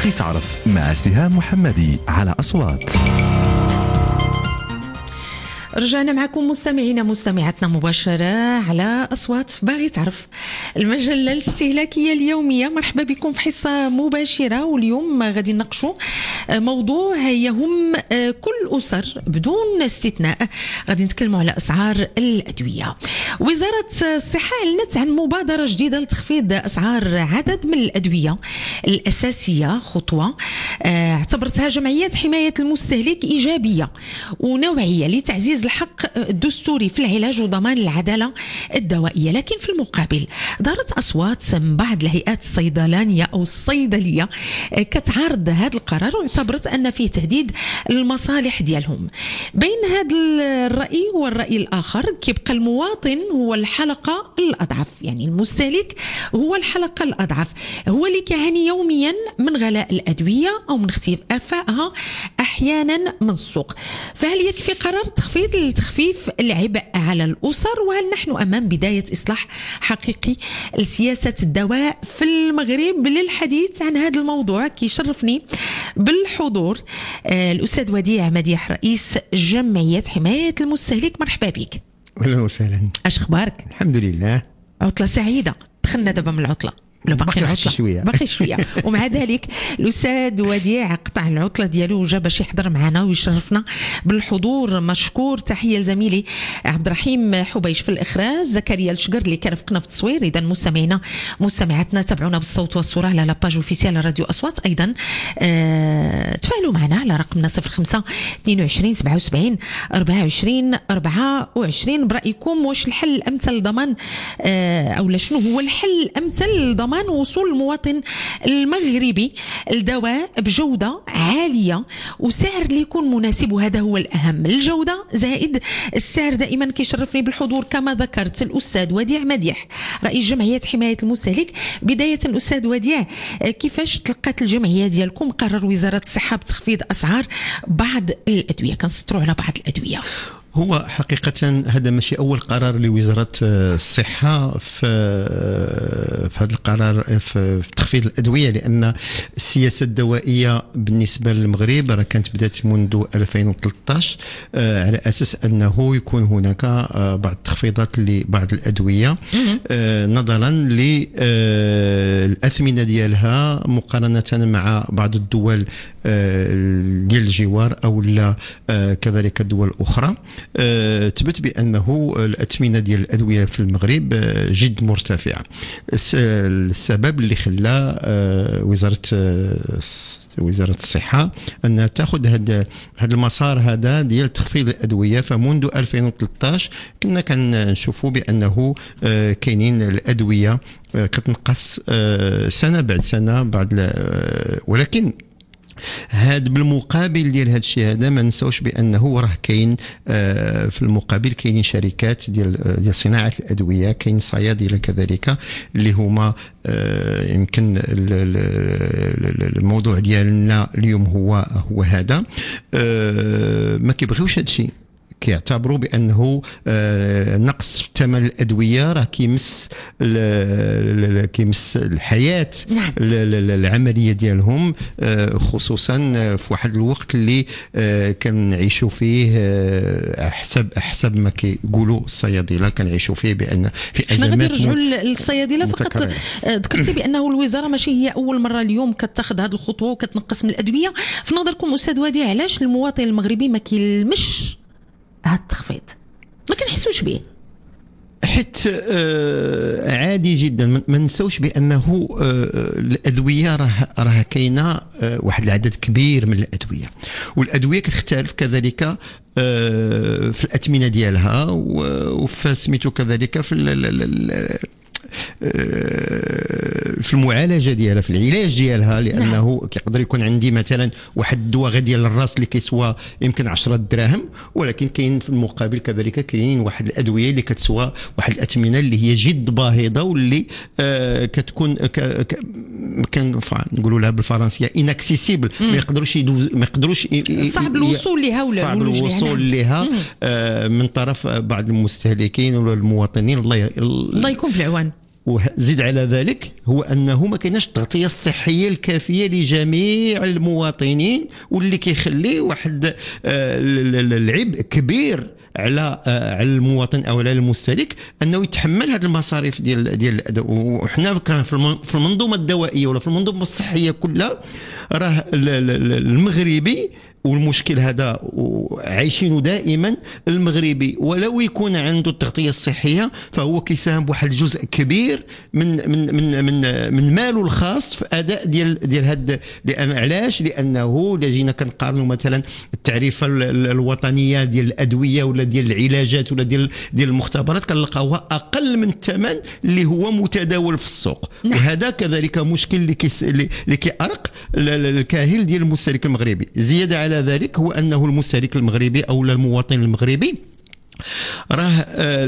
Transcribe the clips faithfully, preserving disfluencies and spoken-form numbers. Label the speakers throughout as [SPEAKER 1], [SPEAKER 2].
[SPEAKER 1] باغي تعرف مع سهام محمدي على أصوات.
[SPEAKER 2] رجعنا معكم مستمعينا مستمعاتنا مباشرة على أصوات باغي تعرف، المجلة الاستهلاكية اليومية. مرحبا بكم في حصة مباشرة، واليوم غادي نناقشوا موضوع يهم كل أسر بدون استثناء. غادي نتكلموا على أسعار الأدوية. وزارة الصحة أعلنت عن مبادرة جديدة لتخفيض أسعار عدد من الأدوية الأساسية، خطوة اعتبرتها جمعية حماية المستهلك إيجابية ونوعية لتعزيز الحق الدستوري في العلاج وضمان العدالة الدوائية. لكن في المقابل دارت أصوات من بعض الهيئات الصيدلانية أو الصيدلية كتعارض هذا القرار، واعتبرت أن فيه تهديد المصالح ديالهم. بين هذا الرأي والرأي الآخر كيبقى المواطن هو الحلقة الأضعف، يعني المستهلك هو الحلقة الأضعف، هو اللي كيعاني يوميا من غلاء الأدوية أو من اختفائها أحيانا من السوق. فهل يكفي قرار تخفيض التخفيف العبء على الأسر؟ وهل نحن أمام بداية إصلاح حقيقي لسياسة الدواء في المغرب؟ للحديث عن هذا الموضوع كيشرفني بالحضور آه الأستاذ وديع مديح، رئيس جمعية حماية المستهلك. مرحبا بك.
[SPEAKER 3] أهلا وسهلا.
[SPEAKER 2] اش اخبارك؟
[SPEAKER 3] الحمد لله.
[SPEAKER 2] عطلة سعيدة، دخلنا دابا من العطلة.
[SPEAKER 3] باقي العطلة شوية
[SPEAKER 2] باقي شوية ومع ذلك الأستاذ وديع قطع العطلة ديالو وجا باش يحضر معنا ويشرفنا بالحضور. مشكور. تحية لزميلي عبد الرحيم حبيش في الإخراج، زكريا الشقر اللي كرفقنا في التصوير. إذا مستمعينا مستمعاتنا تابعونا بالصوت والصورة على لاباج اوفيسيال راديو أصوات. أيضا أه تفاعلوا معنا على رقمنا صفر خمسة اثنين وعشرين سبعة وسبعين أربعة وعشرين أربعة وعشرين برأيكم واش الحل الأمثل لضمان أه أو شنو هو الحل الأمثل لضمان وصول المواطن المغربي الدواء بجودة عالية وسعر اللي يكون مناسب. وهذا هو الأهم، الجودة زائد السعر. دائما كيشرفني بالحضور كما ذكرت الأستاذ وديع مديح، رئيس جمعية حماية المستهلك. بداية أستاذ وديع، كيفاش تلقات الجمعية ديالكم قرر وزارة الصحة بتخفيض أسعار بعض الأدوية؟ كنسطروا على بعض الأدوية.
[SPEAKER 3] هو حقيقة هذا ماشي أول قرار لوزارة الصحة في في هذا القرار في تخفيض الأدوية، لأن السياسة الدوائية بالنسبة للمغرب راه كانت بدأت منذ ألفين وثلاثة عشر على أساس أنه يكون هناك بعض التخفيضات لبعض الأدوية نظرا للأثمنة ديالها مقارنة مع بعض الدول ديال الجوار أو لا كذلك الدول الأخرى. تثبت بأنه الأثمنة ديال الأدوية في المغرب جد مرتفعة. السبب اللي خلى وزارة وزارة الصحة أن تأخذ هذا هذا المسار هذا ديال تخفيض الأدوية. فمنذ ألفين وثلاثة عشر كنا كنشوفوا بأنه كاينين الأدوية كتنقص سنة بعد سنة بعد، ولكن هاد بالمقابل ديال هاد الشيء هذا ما نساوش بانه راه كاين آه في المقابل كاينين شركات ديال ديال صناعه الادويه، كاين صيادله كذلك اللي هما آه يمكن الموضوع ديالنا اليوم هو هو هذا آه ما كيبغيوش هاد الشيء، كيعتبروا بانه آه نقص في ثمن الادويه راه كيمس كيمس الحياه
[SPEAKER 2] نعم.
[SPEAKER 3] العمليه ديالهم، آه خصوصا في واحد الوقت اللي آه كنعيشوا فيه آه حسب حسب ما كيقولوا الصيادله كنعيشوا فيه بان في ازمات.
[SPEAKER 2] غادي نرجعوا للصيادله فقط. ذكرتي بانه الوزاره ماشي هي اول مره اليوم كتاخذ هذه الخطوه وكتنقص من الادويه. في نظركم استاذ وديع، علاش المواطن المغربي ما كيلمش هذا التخفيض؟ ما كنحسوش به
[SPEAKER 3] حيت آه عادي جدا. ما نساوش بانه آه الادويه راه راه كاينه آه واحد العدد كبير من الادويه، والادويه كتختلف كذلك آه في الاثمنه ديالها وفي سميتو كذلك في في المعالجه ديالها في العلاج ديالها، لانه نعم. كيقدر يكون عندي مثلا واحد الدواء ديال الراس اللي كيسوى يمكن عشرة دراهم، ولكن كاين في المقابل كذلك كاين واحد الادويه اللي كتسوى واحد الاثمنه اللي هي جد باهظه واللي آه كتكون كان نقولوا لها بالفرنسيه اناكسيسيبل، ما يقدروش يدوز ما يقدروش
[SPEAKER 2] صعب الوصول لها ولا
[SPEAKER 3] صعب الوصول لها آه من طرف بعض المستهلكين ولا المواطنين. الله
[SPEAKER 2] الله يكون في العوان.
[SPEAKER 3] وزيد على ذلك هو انه ما كايناش التغطيه الصحيه الكافيه لجميع المواطنين، واللي كيخلي واحد العبء كبير على على المواطن او على المستهلك انه يتحمل هذه المصاريف ديال ديال الادويه. وحنا كان في المنظومه الدوائيه ولا في المنظومه الصحيه كلها راه المغربي، والمشكل هذا عايشينه دائما، المغربي ولو يكون عنده التغطيه الصحيه فهو كيساهم بواحد الجزء كبير من من من من, من ماله الخاص في اداء ديال ديال هاد. لان علاش؟ لانه الا جينا كنقارنوا مثلا التعريفه الوطنيه ديال الادويه ولا ديال العلاجات ولا ديال ديال المختبرات كنلقاوها اقل من الثمن اللي هو متداول في السوق. نعم. وهذا كذلك مشكل اللي كيس اللي كيأرق الكاهل ديال المستهلك المغربي. زياده على ذلك هو أنه المستهلك المغربي أو المواطن المغربي راه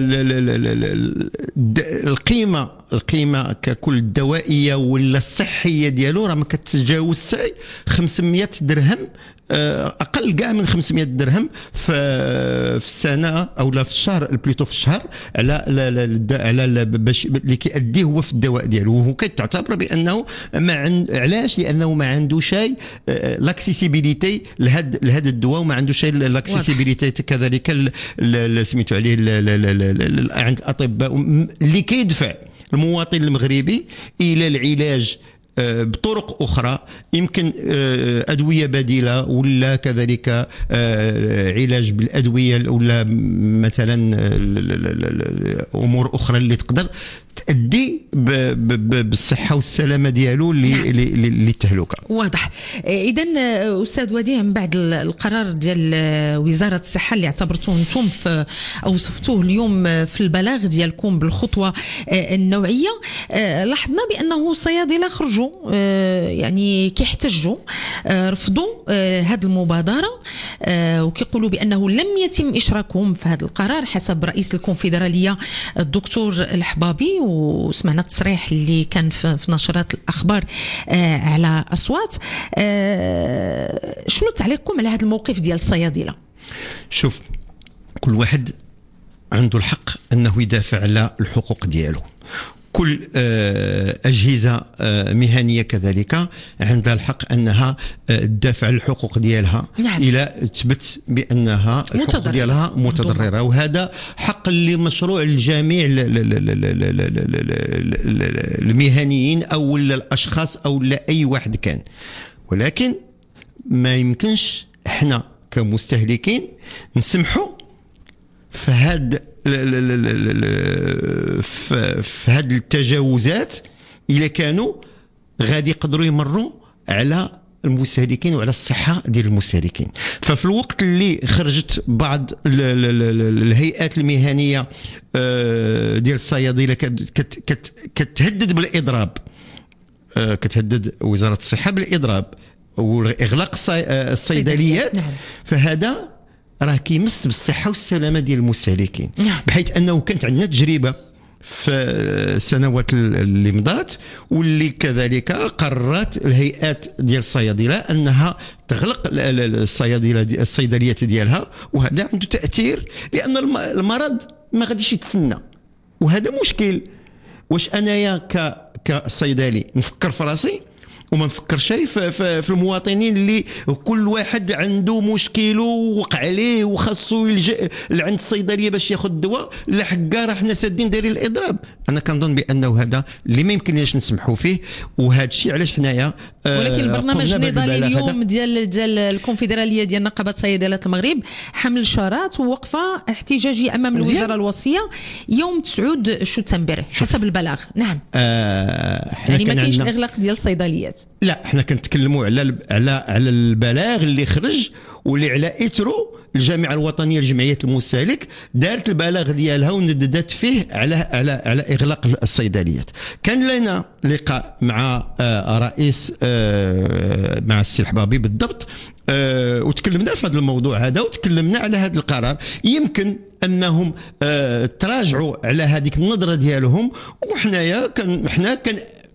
[SPEAKER 3] القيمة القيمة ككل الدوائية ولا الصحية ديالو راه ما كتجاوزش خمسمائة درهم، اقل كاع من خمسمائة درهم في في السنه او لا في الشهر، بليتو في الشهر، على على باش اللي كيأديه هو في الدواء ديالو. وهو كتعتبر بانه ما عند علاش؟ لانه ما عندوش شيء لاكسيسيبيليتي لهذا لهذا الدواء، وما عندوش شيء لاكسيسيبيليتي كذلك سميتو عليه عند الاطباء اللي كيدفع المواطن المغربي الى العلاج بطرق أخرى، يمكن أدوية بديلة ولا كذلك علاج بالأدوية ولا مثلا أمور أخرى اللي تقدر تأدي بالصحة والسلامة ديالو للتهلكة.
[SPEAKER 2] واضح. إذا أستاذ وديع، من بعد القرار ديال وزارة الصحة اللي اعتبرتوه أنتم في أو وصفتوه اليوم في البلاغ ديالكم بالخطوة النوعية، لاحظنا بأنه الصيادلة خرجوا يعني كيحتجوا، رفضوا هذه المبادرة وكيقولوا بأنه لم يتم إشراكهم في هذا القرار حسب رئيس الكونفدرالية الدكتور الحبابي. وسمعنا التصريح اللي كان في نشرات الأخبار على أصوات. شنو تعليقكم على هذا الموقف ديال الصيادلة؟
[SPEAKER 3] شوف، كل واحد عنده الحق أنه يدافع على الحقوق ديالو. كل أجهزة مهنية كذلك عندها الحق أنها تدافع عن الحقوق ديالها. نعم. إلى تثبت بأنها الحقوق ديالها متضررة، وهذا حق اللي مشروع لجميع المهنيين أو الأشخاص أو أي واحد كان. ولكن ما يمكنش احنا كمستهلكين نسمحوا في هذا في هذه التجاوزات إلا كانوا غادي يقدروا يمروا على المستهلكين وعلى الصحة ديال المستهلكين. ففي الوقت اللي خرجت بعض الهيئات المهنية ديال الصيادلة كتهدد بالإضراب، كتهدد وزارة الصحة بالإضراب وإغلاق الصيدليات، فهذا راه كيمس بالصحه والسلامه ديال المستهلكين. نعم. بحيث انه كانت عندنا تجربه في السنوات اللي مضات واللي كذلك قررت الهيئات ديال الصيادله انها تغلق الصيادله الصيدليات ديالها، وهذا عنده تاثير لان المرض ما غاديش يتسنى، وهذا مشكل. واش انايا كصيدلي نفكر في راسي وما نفكر شيء في, في, في المواطنين اللي كل واحد عنده مشكله ووقع عليه وخاصو يلجأ لعند الصيدليه باش ياخذ الدواء؟ لا حكا راه حنا سادين دايرين الاضراب. انا كنظن بانه هذا اللي ما يمكنناش نسمحوا فيه، وهذا الشيء علاش حنايا آه
[SPEAKER 2] ولكن البرنامج النضالي اليوم ديال ديال الكونفدراليه ديال نقابه صيدله المغرب حمل شارات ووقفه احتجاجيه امام الوزاره الوصيه يوم تسعود شتنبر حسب البلاغ. نعم.
[SPEAKER 3] آه
[SPEAKER 2] يعني ما كاينش الاغلاق ديال الصيدليات.
[SPEAKER 3] لا، احنا كنتكلموا على على على البلاغ اللي خرج واللي على اثره الجامعه الوطنيه لجمعيات المستهلك دارت البلاغ ديالها ونددت فيه على على على اغلاق الصيدليات. كان لنا لقاء مع رئيس مع السي الحبابي بالضبط، وتكلمنا في هذا الموضوع هذا وتكلمنا على هذا القرار. يمكن انهم تراجعوا على هذيك النظره ديالهم، وحنايا كان حنا كان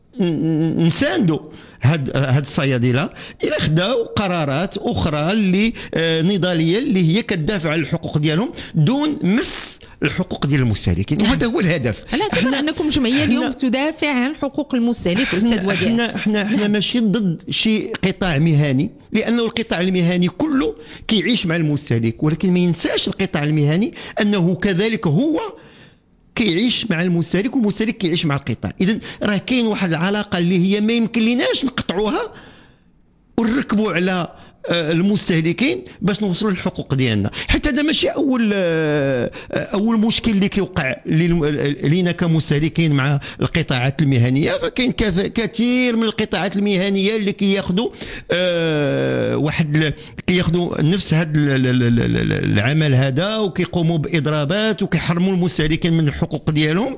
[SPEAKER 3] نساندوا هاد هاد الصيادله الى خداو قرارات اخرى اللي نضاليه اللي هي كتدافع على الحقوق ديالهم دون مس الحقوق ديال المستهلكين. وهذا هو الهدف.
[SPEAKER 2] على اعتبار انكم جمعيه اليوم تدافع عن حقوق المستهلك استاذ وديع.
[SPEAKER 3] احنا احنا احنا ماشي ضد شي قطاع مهني، لانه القطاع المهني كله كيعيش مع المستهلك، ولكن ما ينساش القطاع المهني انه كذلك هو كيعيش مع المستهلك والمستهلك كيعيش مع القطاع. اذا راه كاين واحد العلاقه اللي هي ما يمكن ليناش نقطعوها ونركبوا على المستهلكين باش نوصلوا للحقوق ديالنا. حتى هذا ماشي اول اول مشكل اللي كيوقع لينا كمستهلكين مع القطاعات المهنيه، فكاين كثير من القطاعات المهنيه اللي كياخذوا واحد كياخذوا نفس هذا العمل هذا وكيقوموا باضرابات وكيحرموا المستهلكين من الحقوق ديالهم.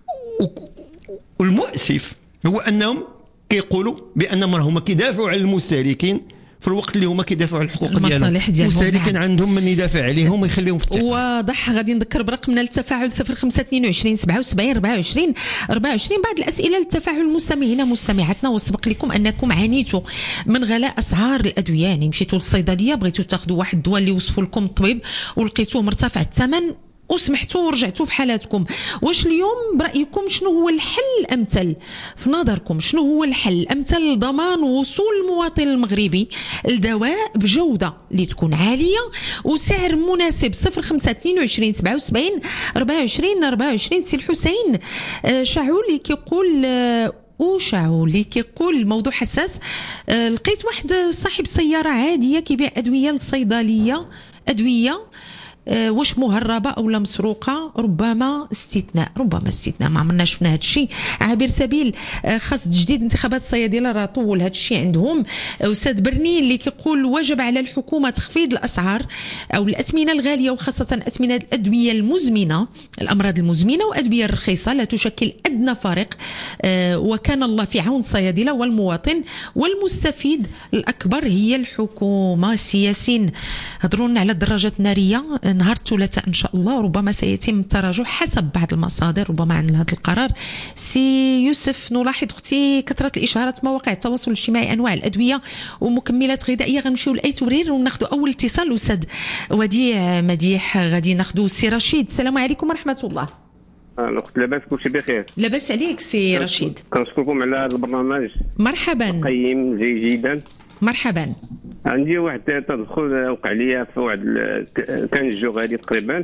[SPEAKER 3] والمؤسف هو انهم كيقولوا بانهم هما كيدافعوا على المستهلكين في الوقت اللي هما كيدافعوا على الحقوق ديالهم.
[SPEAKER 2] المصالح ديالهم
[SPEAKER 3] المستهلكين نعم. عندهم من يدافع عليهم ويخليهم في الثقه.
[SPEAKER 2] واضح. غادي نذكر برقمنا للتفاعل صفر خمسة اثنين وعشرين سبعة وسبعين أربعة وعشرين أربعة وعشرين. بعض الاسئله للتفاعل المستمعين مستمعاتنا. وسبق لكم انكم عانيتوا من غلاء اسعار الادويه، يعني مشيتوا للصيدليه بغيتوا تاخذوا واحد الدواء اللي وصفوا لكم الطبيب ولقيتوه مرتفع الثمن وسمحتوا ورجعتوا في حالاتكم. واش اليوم برايكم شنو هو الحل الامثل في نظركم؟ شنو هو الحل الامثل لضمان وصول المواطن المغربي لدواء بجوده اللي تكون عاليه وسعر مناسب؟ صفر خمسة اثنين وعشرين سبعة وسبعين أربعة وعشرين أربعة وعشرين. سي الحسين شعولي كيقول وشعولي كيقول الموضوع حساس. لقيت واحد صاحب سياره عاديه كيبيع ادويه للصيدليه، ادويه واش مهربه او لا مسروقه؟ ربما استثناء، ربما استثناء، ما عمرنا شفنا هذا الشيء. عابر سبيل خاص تجديد انتخابات الصيادله راه طول هذا الشيء عندهم. استاذ برني اللي كيقول وجب على الحكومه تخفيض الاسعار او الاثمنه الغاليه وخاصه اثمنه الادويه المزمنه، الامراض المزمنه وادويه الرخيصه لا تشكل ادنى فارق، وكان الله في عون الصيادله والمواطن والمستفيد الاكبر هي الحكومه. سياسيين هضروا لنا على الدراجات الناريه نهار الثلاثاء ان شاء الله، ربما سيتم التراجع حسب بعض المصادر ربما عن هذا القرار. سي يوسف نلاحظ اختي كثره الاشارات مواقع التواصل الاجتماعي انواع الادويه ومكملات غذائيه. غنمشيو لاي تورير وناخذوا اول اتصال. استاذ وديع مديح غادي ناخذوا السي رشيد. السلام عليكم ورحمه الله.
[SPEAKER 4] الاخت لاباس كلشي بخير؟
[SPEAKER 2] لاباس عليك سي رشيد.
[SPEAKER 4] كنشكركم على هذا البرنامج.
[SPEAKER 2] مرحبا.
[SPEAKER 4] قيم جيد جدا.
[SPEAKER 2] مرحبا.
[SPEAKER 4] عندي واحد التدخل وقع لي في واحد كان الجو غادي تقريبا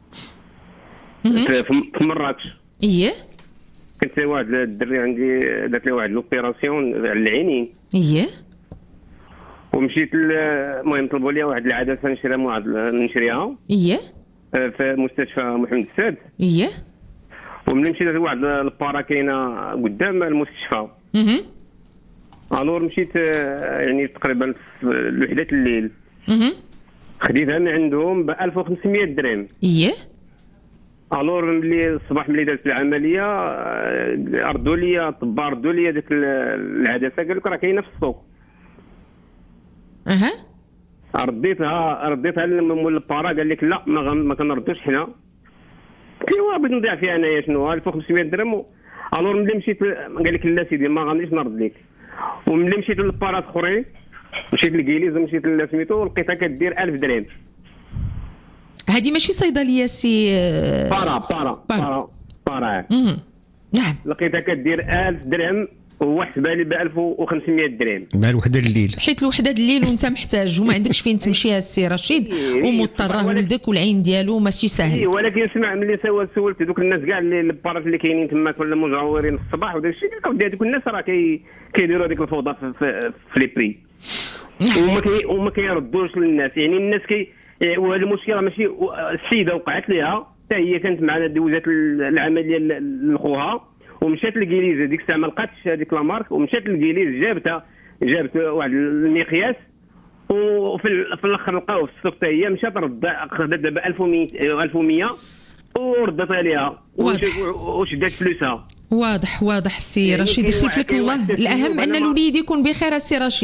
[SPEAKER 4] في مراكش.
[SPEAKER 2] اييه.
[SPEAKER 4] كنت واحد الدري عندي دارت لي واحد لوبيراسيون على العينين.
[SPEAKER 2] اييه.
[SPEAKER 4] ومشيت المهم طلبوا لي واحد العدسه نشريها واحد نشريها.
[SPEAKER 2] اييه.
[SPEAKER 4] في مستشفى محمد الساد.
[SPEAKER 2] اييه.
[SPEAKER 4] وملي مشيت لواحد البارا كاينه قدام المستشفى.
[SPEAKER 2] اها.
[SPEAKER 4] الور مشيت يعني تقريبا في الوحدة الليل.
[SPEAKER 2] اها.
[SPEAKER 4] خديتها من عندهم ب ألف وخمسمية درهم.
[SPEAKER 2] اييه.
[SPEAKER 4] الور ملي الصباح ملي درت العمليه ردوا لي الطباء ردوا لي ديك العدسه قال لك راه كاينه في السوق.
[SPEAKER 2] اها.
[SPEAKER 4] رديتها رديتها لمول البارا قال لك لا ما, ما كنردوش حنا. ايوا بغيت نضيع فيها انايا شنو ألف وخمسمية درهم. الور ملي مشيت قال لك لا سيدي ما غاديش نرد لك. وملي مشيت للبارات اخرين مشيت للكيليز ومشيت لسميتو لقيتها كدير ألف درهم.
[SPEAKER 2] هذه ماشي صيدليه سي
[SPEAKER 4] بارا بارا بارا بارا
[SPEAKER 2] امم نعم.
[SPEAKER 4] لقيتها كدير ألف درهم وهو حسبها لي ب ألف وخمسمية درهم
[SPEAKER 3] مع الوحده الليل،
[SPEAKER 2] حيت الوحده الليل وانت محتاج وما عندكش فين تمشي السي رشيد ومضطر ولدك والعين ديالو ماشي ساهل.
[SPEAKER 4] اي ولكن سمع ملي سولت دوك الناس كاع اللي البارات اللي كاينين تماك ولا مجاورين في الصباح وداك الشيء قالوا هذوك الناس راه كيديروا هذيك الفوضى في, في, في لي بري وما كي وما كيردوش للناس. يعني الناس كي وهذه المشكله ماشي السيده وقعت ليها حتى هي كانت معنا دوزات العمليه لخوها ومشات للكيليز ديك الساعه ما لقاتش هذيك لامارك ومشات للكيليز جابتها جابت واحد المقياس وفي في الاخر لقاوه في السوق حتى هي مشات رد خدات دابا ألف ومية وردت عليها وشدات فلوسها.
[SPEAKER 2] واضح واضح السي رشيد يخلف لك الله. الاهم ان الوليد يكون بخير السي رشيد.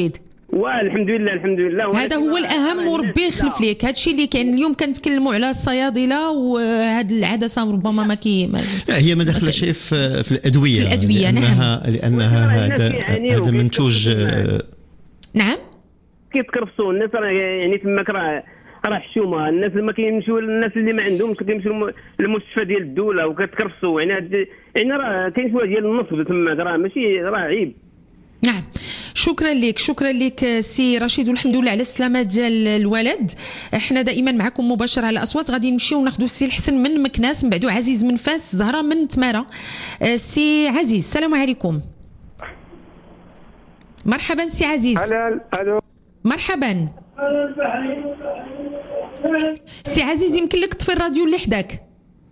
[SPEAKER 4] والحمد لله الحمد لله.
[SPEAKER 2] هذا هو الاهم وربي يخلف ليك. هذا الشيء اللي كان اليوم كنتكلموا على الصيادله وهذه العدسه ربما ما كي ما
[SPEAKER 3] هي ما داخله شيء في, في الادويه.
[SPEAKER 2] في الادويه
[SPEAKER 3] لانها
[SPEAKER 2] نعم.
[SPEAKER 3] لانها هذا هذا منتوج.
[SPEAKER 2] نعم
[SPEAKER 4] كيتكرفسوا الناس راه يعني تماك راه راه حشومه. الناس اللي ما كيمشيو الناس اللي ما عندهمش كيمشيو للمستشفى ديال الدوله وكتكرفسوا يعني يعني راه كاين شويه ديال النصب تماك راه ماشي راه عيب.
[SPEAKER 2] نعم شكرا لك شكرا لك سي رشيد والحمد لله على السلامه ديال الولد. احنا دائما معكم مباشر على اصوات. غادي نمشيو وناخذوا السي الحسن من مكناس من بعدو عزيز من فاس زهره من تماره. سي عزيز السلام عليكم. مرحبا سي عزيز.
[SPEAKER 5] الو
[SPEAKER 2] مرحبا سي عزيز. يمكن لك تطفي الراديو اللي حداك.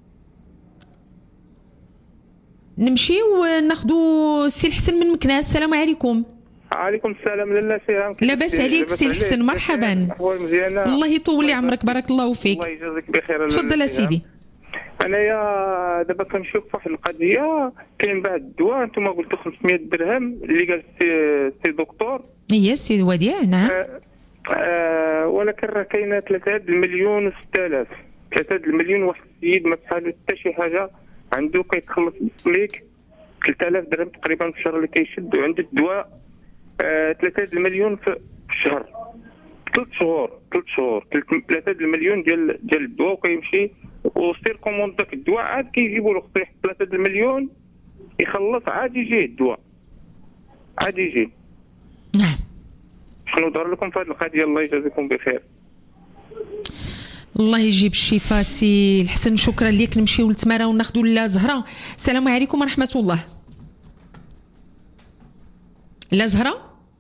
[SPEAKER 2] نمشيو وناخذوا السي الحسن من مكناس. السلام عليكم.
[SPEAKER 5] عليكم السلام. لاله سلام.
[SPEAKER 2] لاباس عليك سي الحسن مرحبا.
[SPEAKER 5] احوال مزيانه.
[SPEAKER 2] الله يطول لي عمرك بارك الله فيك.
[SPEAKER 5] الله يجازيك بخير.
[SPEAKER 2] تفضل سيدي.
[SPEAKER 5] انايا دابا كنشوف واحد القضيه. كاين بعض الدواء انتم قلتوا خمسمية درهم اللي قال سي دكتور.
[SPEAKER 2] هي سي وديع نعم.
[SPEAKER 5] آه آه ولكن راه كاينه ثلاثة المليون وستة آلاف. ثلاثة المليون واحد السيد ما بحالو حتى شي حاجه عنده كيتخلص بسميك ثلاثة آلاف درهم تقريبا في الشهر اللي كيشد وعنده الدواء آه ثلاثة المليون في الشهر. ثلاث شهور ثلاث شهور ثلاثة المليون ديال ديال الدواء وكيمشي وسير كوموند داك الدواء عاد كيجيبوا له خصو يحط ثلاثة المليون يخلص عاد يجيه الدواء عاد يجي.
[SPEAKER 2] نعم
[SPEAKER 5] شنو دار لكم في هذه القضيه؟ الله يجازيكم بخير.
[SPEAKER 2] الله يجيب الشفاء سي الحسن شكرا لك. نمشيو لتماره وناخذوا لا زهره. السلام عليكم ورحمه الله. لا زهره.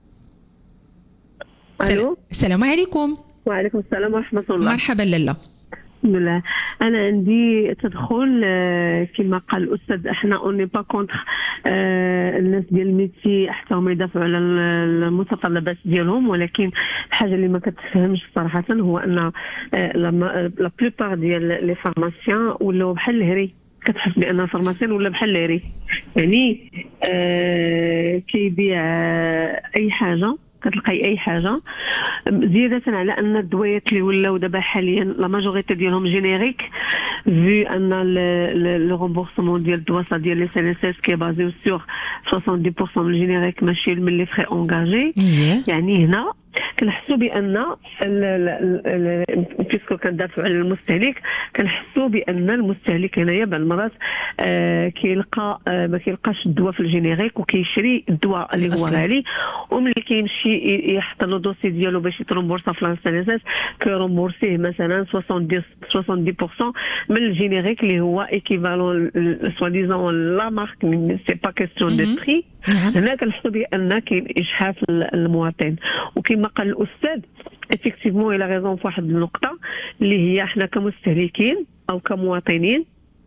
[SPEAKER 6] الو
[SPEAKER 2] السلام عليكم.
[SPEAKER 6] وعليكم السلام ورحمه الله.
[SPEAKER 2] مرحبا لاله.
[SPEAKER 6] الحمد لله. انا عندي تدخل كما قال الاستاذ. احنا اوني با كونتر الناس ديال الميتي حتى هما يدافعوا على المتطلبات ديالهم، ولكن الحاجه اللي ما كتفهمش صراحه هو ان لا بلوبار ديال لي فارماسيان ولاو بحال الهري. كتحس بان الفارماسيان ولا بحال الهري يعني آه كيبيع اي حاجه كتلقاي اي حاجه، زياده على ان الدويات اللي ولاو دابا حاليا لا ماجوريتي ديالهم جينيريك في ان لو رومبورسمون ديال الدواسه ديال لي سي ان اس اس كي بازيو سور سبعين بالمية من الجينيريك ماشي من لي فري اونغاجي. يعني هنا كنحسوا بان فيسكو كندافعوا على المستهلك كنحسوا بان المستهلك هنايا بعض المرات آه كيلقى آه ما كيلقاش الدواء في الجينيريك وكيشري الدواء اللي هو غالي، وملي كيمشي يحط له دوسي ديالو باش يترومبورسا في لانسانيساس كيرومبورسيه مثلا سبعين بالمية من الجينيريك اللي هو ايكيفالون سوا ديزون لا مارك سي با كيستيون دو بري. هنا كنحسوا بان كاين اجحاف المواطن، وكما قال الاستاذ افيكتيفمون الى غيزون في واحد النقطه اللي هي احنا كمستهلكين او كمواطنين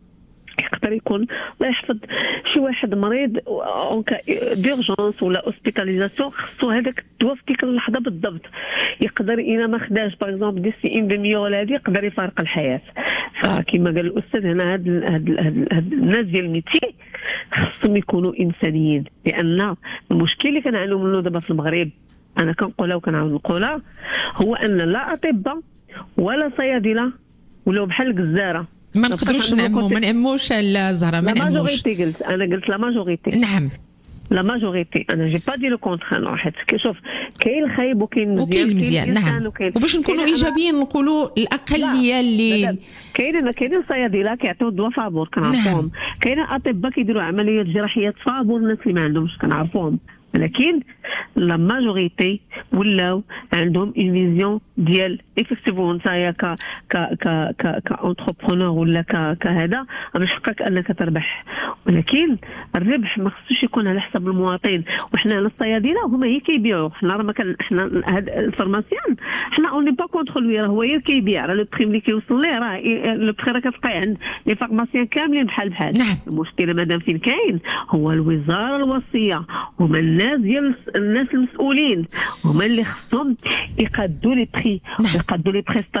[SPEAKER 6] يقدر يكون الله يحفظ شي واحد مريض اون كا ديرجونس ولا اوسبيتاليزاسيون خصو هذاك الدواء في ديك اللحظه بالضبط. يقدر الا ما خداش باغ اكزومبل دي سي ان بالمية ولا هذه يقدر يفارق الحياه. فكما قال الاستاذ هنا هاد هاد هاد الناس ديال الميتي خصهم يكونوا انسانيين، لان المشكل اللي كنعانيو منه دابا في المغرب انا كنقولها وكنعاود نقولها هو ان لا اطباء ولا صيادله ولاو بحال الجزاره.
[SPEAKER 2] ما نقدروش نعمو ما نعموش لا زهره ما نعموش.
[SPEAKER 6] لا ماجوريتي قلت انا قلت لا ماجوريتي.
[SPEAKER 2] نعم
[SPEAKER 6] لا ماجوريتي انا جي با دي لو كونتر واحد. شوف كاين الخايب وكاين المزيان
[SPEAKER 2] وكاين المزيان. نعم وباش نكونوا ايجابيين نقولوا الاقليه اللي
[SPEAKER 6] كاين كاين صيادله كيعطيو الدواء فابور كنعرفوهم. نعم. كاين اطباء كيديروا عمليات جراحيات فابور الناس اللي ما عندهمش كنعرفوهم، ولكن لا ماجوريتي ولاو عندهم اون فيزيون ديال ايفيكتيفون نتايا ك ك ك ك كونتربرونور ولا ك كهذا من حقك انك تربح، ولكن الربح ما خصوش يكون على حساب المواطن. وحنا الصيادله هما هي كيبيعوا، حنا راه ما كان حنا هاد الفارماسيان حنا اوني با كونتر لوي، راه هو هي كيبيع، راه لو بريم اللي كيوصل ليه راه لو بري راه كتلقاي عند لي فارماسيان كاملين بحال بحال.
[SPEAKER 2] نعم.
[SPEAKER 6] المشكله مادام فين كاين هو الوزاره الوصيه هما الناس ديال الناس المسؤولين هما اللي خصهم يقادوا لي بري ويقادوا لي بريستاسيون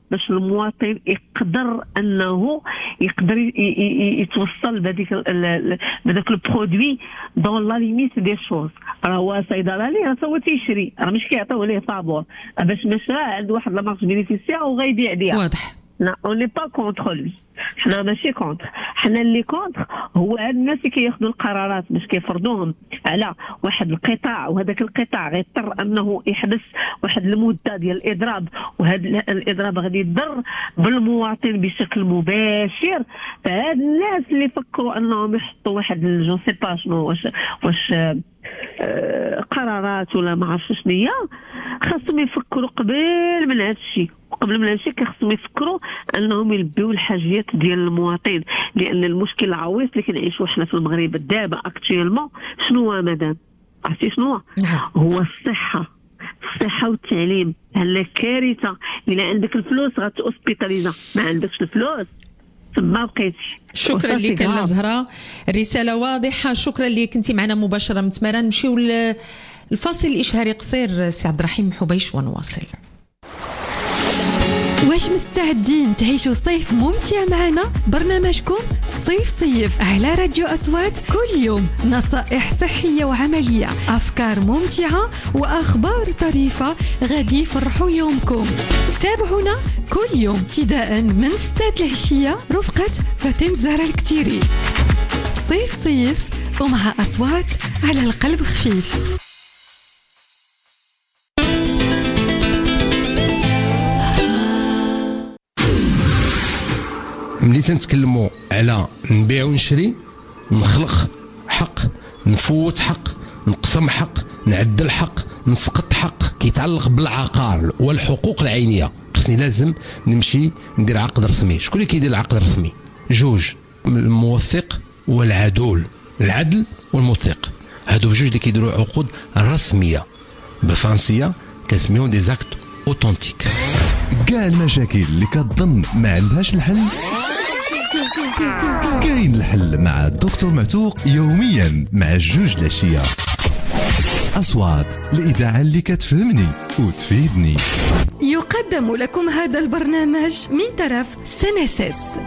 [SPEAKER 6] باش المواطن يقدر انه يقدر يتوصل بهذيك بهذاك البرودوي دون لا ليميت دي شوز. راه هو صيدلاني راه هو تيشري، راه مش كيعطيوه ليه فابور باش مشى عنده واحد لا مارش بينيفيسيير وغيبيع بها.
[SPEAKER 2] واضح.
[SPEAKER 6] لا اون ني با كونتر لوي، حنا ماشي كونتر، حنا اللي كونتر هو هاد الناس اللي كياخذوا القرارات باش كيفرضوهم على واحد القطاع، وهذاك القطاع غيضطر انه يحبس واحد المده ديال الاضراب، وهذا الاضراب غادي يضر بالمواطن بشكل مباشر. فهاد الناس اللي فكروا انهم يحطوا واحد جو سي با شنو واش واش آه قرارات ولا ما عرفتش شنو هي، خاصهم يفكروا قبل من هذا الشيء، وقبل من هذا الشيء خاصهم يفكروا انهم يلبيو الحاجيات ديال المواطن، لان المشكل العويص اللي كنعيشوا حنا في المغرب دابا اكطويلمون شنو هو مدام؟ عرفتي شنو هو؟ هو الصحه، الصحه والتعليم. هلا كارثه الا عندك الفلوس غتوسبيتاليزا، ما عندكش الفلوس ما بقيتش.
[SPEAKER 2] شكرا لك لاله زهره، الرساله واضحه. شكرا لك كنتي معنا مباشره من تمارا. نمشيو للفاصل الاشهاري قصير سي عبد الرحيم حبيش ونواصل.
[SPEAKER 7] واش مستعدين تعيشوا صيف ممتع معنا؟ برنامجكم صيف صيف على راديو أصوات، كل يوم نصائح صحية وعملية، أفكار ممتعة وأخبار طريفة غادي يفرحوا يومكم. تابعونا كل يوم ابتداء من ستة العشية رفقة فاطمة الزهراء الكتيري. صيف صيف ومع أصوات على القلب خفيف.
[SPEAKER 8] ملي تنتكلموا على نبيع ونشري، نخلق حق، نفوت حق، نقسم حق، نعدل حق، نسقط حق كيتعلق بالعقار والحقوق العينيه. خصني لازم نمشي ندير عقد رسمي. شكون اللي كيدير العقد الرسمي؟ جوج، الموثق والعدول، العدل والموثق، هادو بجوج اللي كيديروا عقود رسميه بالفرنسيه كنسميهم دي زاكت اوتونتيك.
[SPEAKER 1] كاع المشاكل اللي كتظن ما عندهاش الحل كاين الحل مع الدكتور معتوق يوميا مع جوج العشيه. أصوات، الإذاعة اللي كتفهمني وتفيدني.
[SPEAKER 7] يقدم لكم هذا البرنامج من طرف سنسس.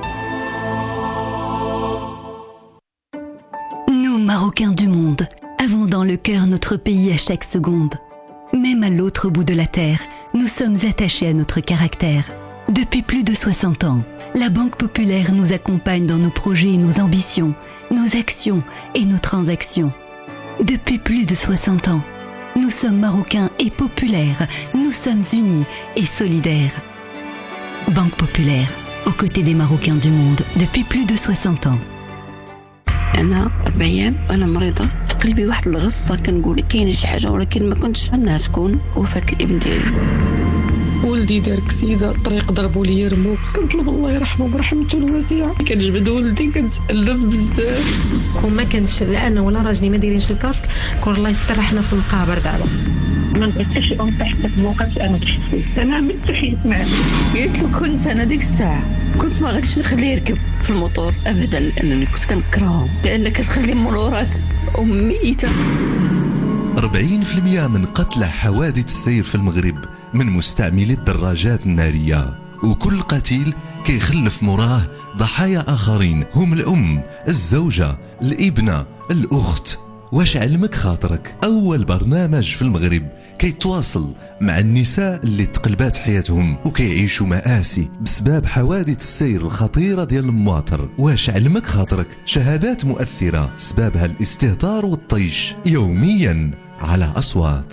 [SPEAKER 9] Nous, Marocains du monde, avons dans le cœur notre pays à chaque seconde. Même à l'autre bout de la terre, nous sommes attachés à notre caractère. Depuis plus de soixante ans, la Banque Populaire nous accompagne dans nos projets et nos ambitions, nos actions et nos transactions. Depuis plus de soixante ans, nous sommes Marocains et populaires, nous sommes unis et solidaires. Banque Populaire, aux côtés des Marocains du monde depuis plus de soixante ans.
[SPEAKER 10] أنا أربع أيام وأنا مريضة، في قلبي واحد الغصة كنقول كاينة شي حاجة، ولكن ما كنتش أنها تكون وفاة الابن ديالي.
[SPEAKER 11] ولدي دار كسيدة طريق ضربوا لي رموك، كنطلب الله يرحمه برحمته الواسعة. كنجبد ولدي كنتألم بزاف.
[SPEAKER 12] كون ما كانش انا ولا راجلي ما دايرينش الكاسك، كون الله يستر حنا في المقابر دابا.
[SPEAKER 6] ما بغيتش ام تحت موقعش انا تحسي، انا متحيت معاه.
[SPEAKER 10] قلت له كنت انا ديك الساعة كنت ما غاديش نخليه يركب في الموتور ابدا، لانني كنت كنكرههم، لان كتخلي من وراك ام ميتة.
[SPEAKER 1] أربعين بالمئة من قتلى حوادث السير في المغرب من مستعملي الدراجات النارية، وكل قتيل كيخلف مراه ضحايا آخرين هم الأم، الزوجة، الابنة، الأخت. واش علمك خاطرك أول برنامج في المغرب كيتواصل مع النساء اللي تقلبات حياتهم وكيعيشوا مآسي بسبب حوادث السير الخطيرة ديال المواطر. واش علمك خاطرك شهادات مؤثرة سببها الاستهتار والطيش يوميا على أصوات.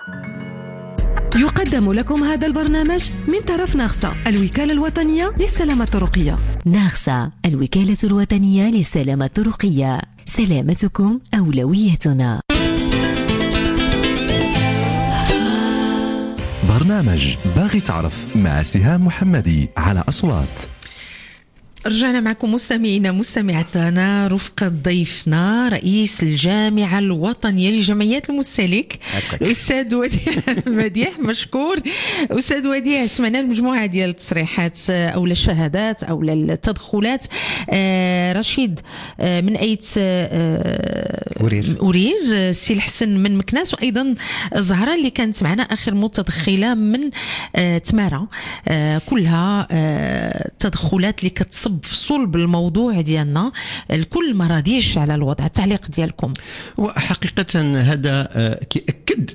[SPEAKER 7] يقدم لكم هذا البرنامج من طرف ناغسا، الوكالة الوطنية للسلامة الطرقية.
[SPEAKER 9] ناغسا، الوكالة الوطنية للسلامة الطرقية، سلامتكم أولويتنا.
[SPEAKER 1] برنامج باغي تعرف مع سهام محمدي على أصوات.
[SPEAKER 2] رجعنا معكم مستمعينا مستمعاتنا رفقة ضيفنا رئيس الجامعة الوطنية لجمعيات المستهلك الأستاذ وديع مديح. مشكور أستاذ وديع. سمعنا المجموعة ديال التصريحات أو الشهادات أو التدخلات. آه رشيد آه من أيت آه
[SPEAKER 3] أورير
[SPEAKER 2] أورير سي الحسن من مكناس، وأيضا زهرة اللي كانت معنا آخر متدخلة من آه تمارا. آه كلها آه تدخلات اللي كتصب في صلب الموضوع ديالنا. الكل ما راضيش على الوضع. التعليق ديالكم؟
[SPEAKER 3] وحقيقة هذا كيأكد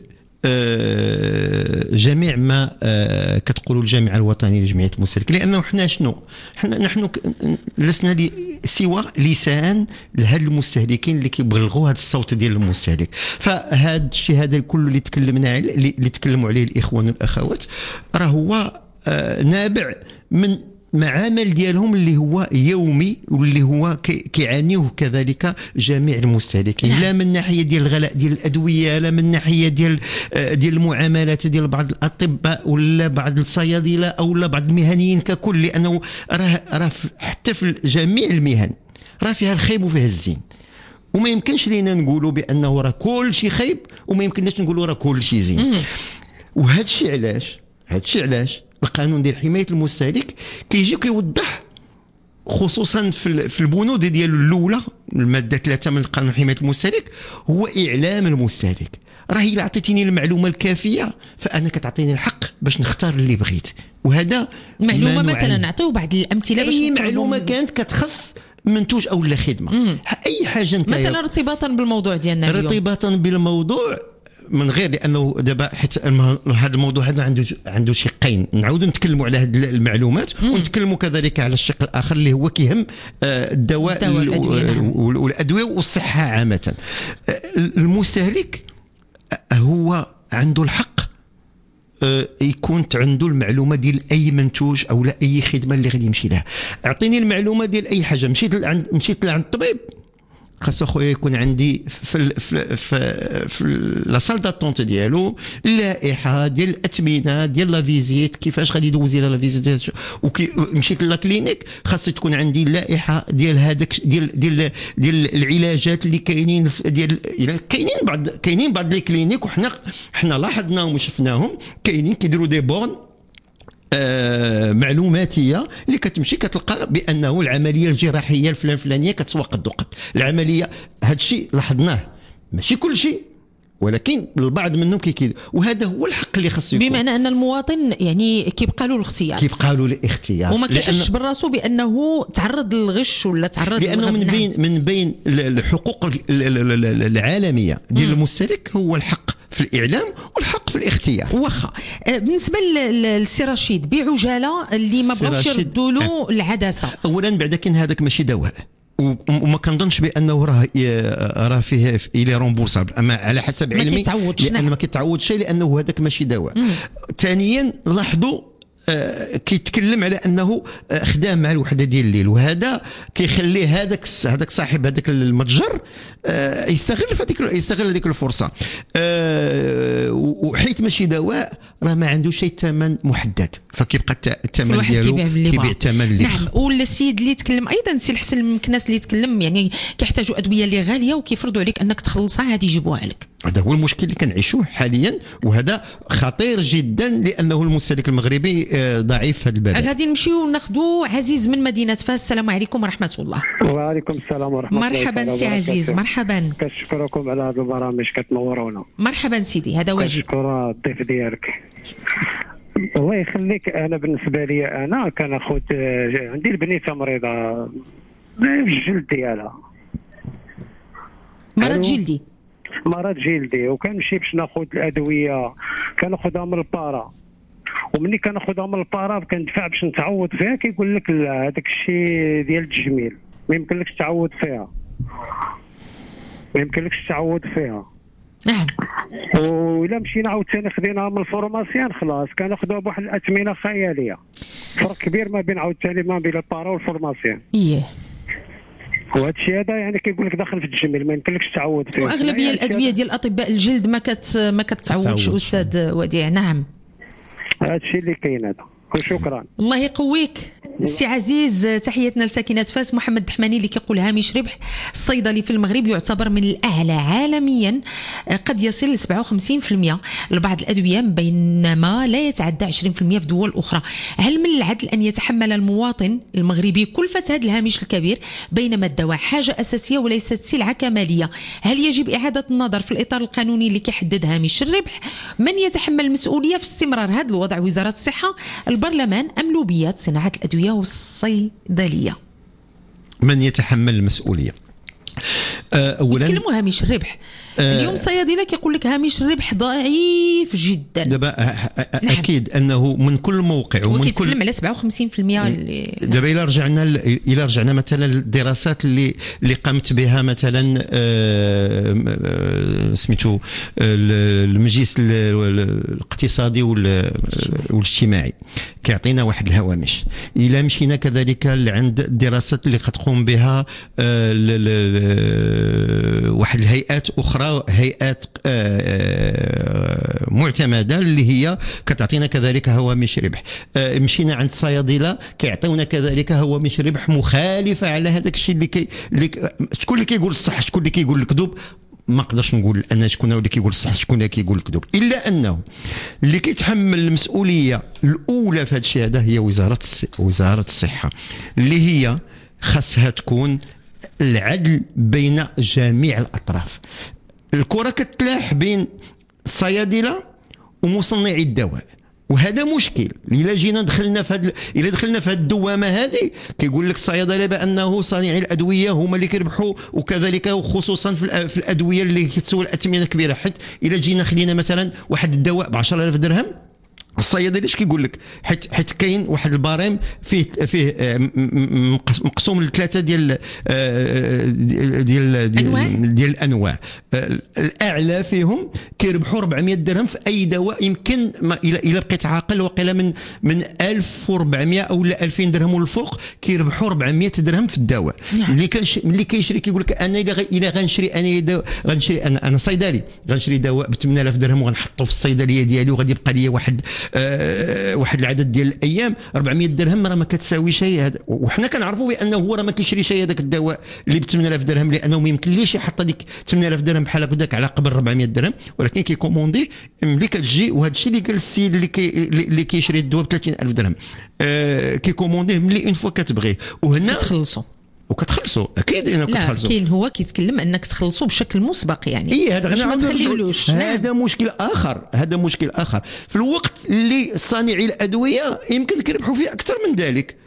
[SPEAKER 3] جميع ما كتقولوا الجامعة الوطنية لجمعية المستهلك، لأنه حنا شنو حنا نحن لسنا لي سوى لسان لهاد المستهلكين اللي كيبلغوا هذا الصوت ديال المستهلك. فهذا الشيء هذا كله اللي تكلمنا عليه اللي تكلموا عليه الإخوان والأخوات راه هو نابع من معامل ديالهم اللي هو يومي واللي هو كيعانيوه كذلك جميع المستهلكين، لا من ناحيه ديال الغلاء ديال الادويه، لا من ناحيه ديال ديال المعاملات ديال بعض الاطباء ولا بعض الصيادله او لا بعض المهنيين ككل، لانه راه راه حتى في جميع المهن راه فيها الخيب وفيها الزين، وما يمكنش لينا نقولوا بانه راه كل شيء خيب وما يمكنناش نقولوا راه كل شيء زين. وهذا الشيء علاش هذا الشيء علاش القانون ديال حمايه المستهلك كيجي كيوضح خصوصا في البنود ديال الاولى الماده ثلاثة من قانون حمايه المستهلك هو اعلام المستهلك. راه الا عطيتيني المعلومه الكافيه فانا كتعطيني الحق باش نختار اللي بغيت. وهذا
[SPEAKER 2] معلومه مثلا نعطيو بعض الامثله باش
[SPEAKER 3] اي معلومه كانت كتخص منتوج او لا خدمه. مم. اي حاجه انت
[SPEAKER 2] مثلا ارتباطا بالموضوع ديالنا اليوم،
[SPEAKER 3] ارتباطا بالموضوع من غير لانه دابا حيت هذا الموضوع هذا عنده عنده شقين، نعاودوا نتكلموا على هذه المعلومات ونتكلموا كذلك على الشق الاخر اللي هو كيهم الدواء والادويه والصحه عامه. المستهلك هو عنده الحق يكون عنده المعلومه ديال اي منتوج او لا اي خدمه اللي غادي يمشي لها. اعطيني المعلومه ديال اي حاجه. مشيت لعند مشيت لعند الطبيب خاص خويا يكون عندي في في في, في لا سال داتونت ديالو اللائحه ديال الاثمنه ديال لا فيزيت كيفاش غادي يدوزي لا فيزيت. وكي مشيت لا كلينيك خاص تكون عندي اللائحه ديال هذاك ديال ديال ديال العلاجات اللي كاينين ديال كاينين بعض كاينين بعض لي كلينيك وحنا حنا لاحظناهم وشفناهم كاينين كيديروا دي بورن آه معلوماتيه اللي كتمشي كتلقى بانه العمليه الجراحيه الفلان فلانيه كتسوى قد وقد. العمليه هذا الشيء لاحظناه ماشي كل شيء ولكن البعض منهم كيكيد. وهذا هو الحق اللي خاصو يكون،
[SPEAKER 2] بمعنى ان المواطن يعني كيبقى له الاختيار
[SPEAKER 3] كيبقى له الاختيار
[SPEAKER 2] وما كيحسش براسو بانه تعرض للغش ولا تعرض
[SPEAKER 3] لانه من بين من بين الحقوق العالميه ديال المستهلك هو الحق في الاعلام والحق في الاختيار.
[SPEAKER 2] واخا بالنسبه للسي رشيد بعجاله اللي ما بغاوش يردوا له العدسه،
[SPEAKER 3] اولا بعدا كاين هذاك ماشي دواء وما كنظنش بانه راه راه فيه الى رومبورسابل، اما على حسب علمي
[SPEAKER 2] ما كيتعوضش
[SPEAKER 3] لان ما كيتعوضش لانه هذاك ماشي دواء. ثانيا لاحظوا آه كيتكلم على انه آه خدام مع الوحده ديال الليل، وهذا كيخليه هذاك هذاك صاحب هذاك المتجر آه يستغل هذيك يستغل هذيك الفرصه آه وحيت ماشي دواء راه ما عندوش شي ثمن محدد فكيبقى الثمن ديالو كيبيع الثمن اللي
[SPEAKER 2] نعم. والسيد اللي تكلم ايضا سي الحسن من الناس اللي تكلم يعني كيحتاجوا ادويه اللي غاليه وكيفرضوا عليك انك تخلصها عادي يجيبوها لك.
[SPEAKER 3] هذا هو المشكل اللي كنعيشوه حاليا وهذا خطير جدا لانه المستهلك المغربي ضعيف في هذا الباب.
[SPEAKER 2] غادي نمشيو ناخذوا عزيز من مدينه فاس. السلام عليكم ورحمه الله.
[SPEAKER 13] وعليكم السلام ورحمه الله.
[SPEAKER 2] مرحبا سي عزيز. مرحبا.
[SPEAKER 13] كنشكركم على هذه البرامج كتنورونا.
[SPEAKER 2] مرحبا سيدي هذا واجب.
[SPEAKER 13] كنشكر الضيف ديالك الله يخليك. انا بالنسبه لي انا كناخذ عندي البنيته مريضه في الجلد ديالها
[SPEAKER 2] مرض جلدي
[SPEAKER 13] مرض جلدي وكنمشي باش ناخذ الادويه كناخذها من البارا ومني كناخذها من البارا كندفع باش نتعوض فيها كيقول لك لا هذاك الشيء ديال التجميل ما يمكنلكش تعوض فيها ما يمكنلكش تعوض فيها.
[SPEAKER 2] نعم.
[SPEAKER 13] وإلا مشينا عاوتاني خديناها من الفورماسيان خلاص كناخذوها بواحد الاثمنه خياليه. فرق كبير ما بين عاوتاني ما بين البارا والفورماسيان.
[SPEAKER 2] ايه
[SPEAKER 13] وهذا الشيء هذا يعني كيقول لك داخل في التجميل ما يمكنلكش تعوض فيه.
[SPEAKER 2] واغلبيه الادويه ديال الاطباء الجلد ما كت ما كتعوضش استاذ وديع. نعم
[SPEAKER 13] هذا الشيء اللي كاين هذا. وشكرا.
[SPEAKER 2] الله يقويك. السي عزيز تحياتنا لساكنة فاس. محمد الدحماني اللي كيقول هامش ربح الصيدلي في المغرب يعتبر من الأعلى عالميا، قد يصل ل سبعة وخمسين بالمئة لبعض الأدوية بينما لا يتعدى عشرين بالمئة في دول أخرى. هل من العدل أن يتحمل المواطن المغربي كلفة هذا الهامش الكبير بينما الدواء حاجة أساسية وليست سلعة كمالية؟ هل يجب إعادة النظر في الإطار القانوني اللي كيحدد هامش الربح؟ من يتحمل المسؤولية في استمرار هذا الوضع، وزارة الصحة، البرلمان أم لوبيات صناعة الأدوية والصيدلية؟
[SPEAKER 3] من يتحمل المسؤولية؟
[SPEAKER 2] اولا يتكلموا هامش الربح. أه اليوم صيادله كيقول لك هامش الربح ضعيف جدا.
[SPEAKER 3] دابا اكيد نعم. انه من كل موقع ومن كل
[SPEAKER 2] كيتكلم على سبعة وخمسين بالمئة اللي
[SPEAKER 3] دابا الى رجعنا الى رجعنا مثلا الدراسات اللي اللي قامت بها مثلا سميتو المجلس الاقتصادي والاجتماعي كيعطينا واحد الهوامش. الى مشينا كذلك عند الدراسات اللي كتقوم بها واحد الهيئات اخرى، هيئات معتمده اللي هي كتعطينا كذلك هوامش ربح. مشينا عند الصيادله كيعطيونا كذلك هوامش ربح مخالفه على هذاك الشيء اللي كي شكون اللي كيقول الصح شكون اللي كيقول الكذوب. ما نقدرش نقول ان شكون اللي كيقول الصح شكون اللي كيقول الكذوب، الا انه اللي كيتحمل المسؤوليه الاولى في هذا الشيء هذا هي وزاره وزاره الصحه، اللي هي خاصها تكون العدل بين جميع الأطراف. الكرة كتلاح بين الصيادلة ومصنعي الدواء، وهذا مشكل. إلا جينا دخلنا في هاد إلا دخلنا في هاد الدوامة هذه كيقول لك الصيادلة بأنه صانعي الأدوية هما اللي كيربحوا، وكذلك وخصوصا في, في الأدوية اللي كتسوى الأثمنة كبيرة. حيت إلا جينا خلينا مثلا واحد الدواء ب عشرة آلاف درهم، الصيادله ايش كيقول لك؟ حيت حيت كاين واحد الباريم فيه فيه مقسوم لثلاثه ديال ديال ديال, ديال الانواع. الاعلى فيهم كيربحوا أربعمئة درهم في اي دواء. يمكن الى الى بقيت عاقل وقيله من من ألف وأربعمئة او ألفين درهم والفوق كيربحوا أربعمئة درهم في الدواء. اللي كان ملي كيشري كيقول لك انا الى غنشري انا غنشري انا انا صيدلي غنشري دواء ب ثمانية آلاف درهم وغنحطه في الصيدليه ديالي وغادي يبقى لي واحد أه واحد العدد ديال الايام. أربعمئة درهم راه ما كتساوي شيء هذا، وحنا كنعرفوا بانه هو راه ما كيشري شيء هذاك الدواء اللي ب ثمانية آلاف درهم، لانه ما يمكنليش يحط هذيك ثمانية آلاف درهم بحال هكاك على قبل أربعمئة درهم، ولكن كيكوموندي ملي كتجي. وهذا الشيء اللي قال السيد اللي كي اللي كيشري الدواء ب ثلاثين ألف درهم أه كيكومونديه ملي اون فوا كتبغيه، وهنا
[SPEAKER 2] كتخلصوا
[SPEAKER 3] وكتخلصوا اكيد انك كتخلصوا.
[SPEAKER 2] كاين هو كيتكلم انك تخلصوا بشكل مسبق يعني.
[SPEAKER 3] ايه هذا غير
[SPEAKER 2] ما تخليولوش.
[SPEAKER 3] هذا مشكل اخر هذا مشكل اخر في الوقت اللي صانعي الادويه يمكن كيربحوا فيه اكثر من ذلك.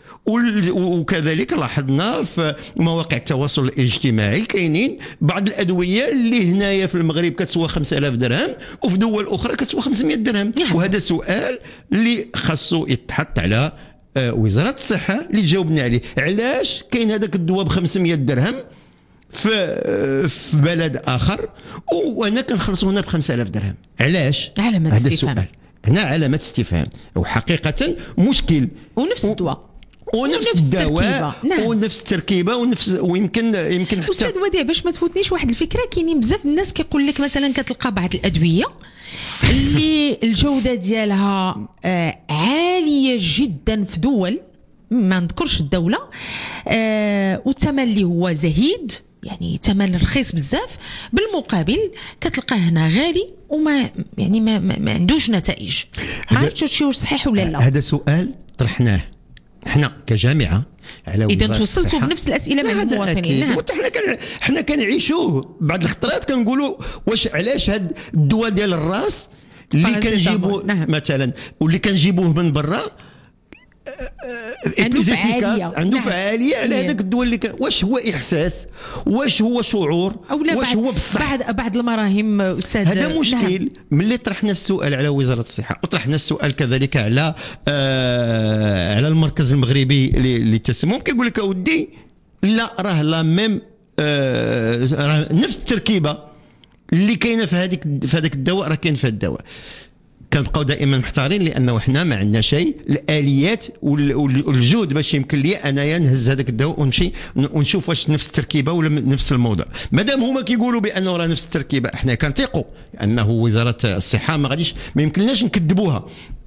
[SPEAKER 3] وكذلك لاحظنا في مواقع التواصل الاجتماعي كاينين بعض الادويه اللي هنايا في المغرب كتسوى خمسة آلاف درهم وفي دول اخرى كتسوى خمسمئة درهم. وهذا سؤال اللي خاصو يتحط على وزارة الصحة اللي جاوبنا عليه. علاش كاين هذاك الدواء ب خمسمئة درهم في في بلد آخر وأنا كنخلصو هنا ب خمسة آلاف درهم؟ علاش؟
[SPEAKER 2] علامة استفهام.
[SPEAKER 3] هنا علامة استفهام، وحقيقة مشكل.
[SPEAKER 2] ونفس الدواء
[SPEAKER 3] ونفس الدواء
[SPEAKER 2] نعم.
[SPEAKER 3] ونفس التركيبه ونفس ويمكن يمكن
[SPEAKER 2] حتى استاذ وديع باش ما تفوتنيش واحد الفكره. كاينين بزاف الناس كيقول لك مثلا كتلقى بعض الادويه اللي الجوده ديالها آه عاليه جدا في دول ما نذكرش الدوله آه والثمن اللي هو زهيد يعني ثمن رخيص بزاف، بالمقابل كتلقاه هنا غالي وما يعني ما, ما, ما عندوش نتائج. ما عرفتش شي واش صحيح ولا لا.
[SPEAKER 3] هذا سؤال طرحناه احنا كجامعه على
[SPEAKER 2] اذا توصلتوا بنفس الاسئله من المواطنين.
[SPEAKER 3] نعم حنا كان حنا كنعيشوه بعض الخطرات كنقولوا واش علاش هاد الدواء ديال الراس اللي كنجيبوه نعم. مثلا واللي كنجيبوه من برا
[SPEAKER 2] عنده فعاليه
[SPEAKER 3] عنده نعم. فعاليه على هذاك الدواء اللي كان. واش هو احساس واش هو شعور واش هو بصح
[SPEAKER 2] بعد بعض المراهم استاذ.
[SPEAKER 3] هذا مشكل. نعم. ملي طرحنا السؤال على وزاره الصحه وطرحنا السؤال كذلك على آه على المركز المغربي للتسمم كيقول لك اودي لا راه لا ميم آه نفس التركيبه اللي كاينه في هذيك في هذاك الدواء راه كاين في الدواء. كنبقاو دائما محتارين لانه حنا ما عندنا شيء الاليات والجهد باش يمكن لي انايا نهز هذاك الدواء ونمشي ونشوف واش نفس التركيبه ولا نفس الموضوع. مادام هما كيقولوا بانه راه نفس التركيبه حنا كنثيقوا انه وزاره الصحه ما غاديش ما يمكنناش نكذبوها.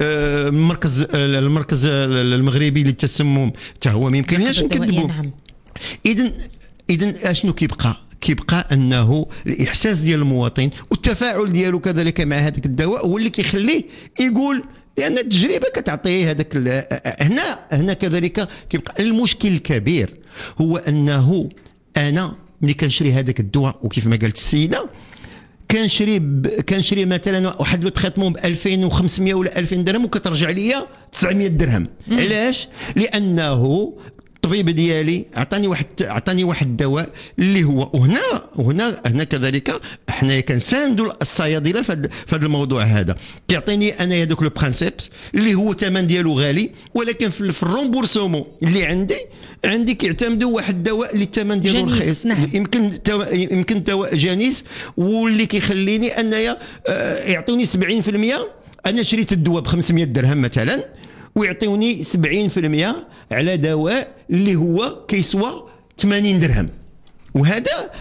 [SPEAKER 3] المركز المركز المغربي للتسمم حتى هو ما يمكنناش نكذبوه. نعم. اذا اذا اشنو كيبقى؟ كيبقى انه الاحساس ديال المواطن والتفاعل ديالو كذلك مع هذاك الدواء هو اللي كيخليه يقول، لان التجربه كتعطيه هذاك. هنا هنا كذلك كيبقى المشكل الكبير هو انه انا ملي كنشري هذاك الدواء وكيف ما قالت السيده كنشري ب... كنشري مثلا واحد لو تريتمون ب ألفين وخمسمية ولا ألفين درهم وكترجع ليا تسعمية درهم. علاش؟ لانه الطبيب ديالي عطاني واحد عطاني واحد الدواء اللي هو وهنا وهنا هنا كذلك حنا كنساندوا الصيادله في هذا الموضوع هذا. كيعطيني انا هذوك لو برانسيبس اللي هو الثمن ديالو غالي، ولكن في الرومبورسومون اللي عندي عندي كيعتمدوا واحد الدواء اللي الثمن ديالو رخيص. نعم. يمكن يمكن دواء جانيس واللي كيخليني انايا يعطوني سبعين بالمئة. انا شريت الدواء ب خمسمية درهم مثلا ويعطيوني سبعين بالمئة على دواء اللي هو كيسوى ثمانين درهم. وهذا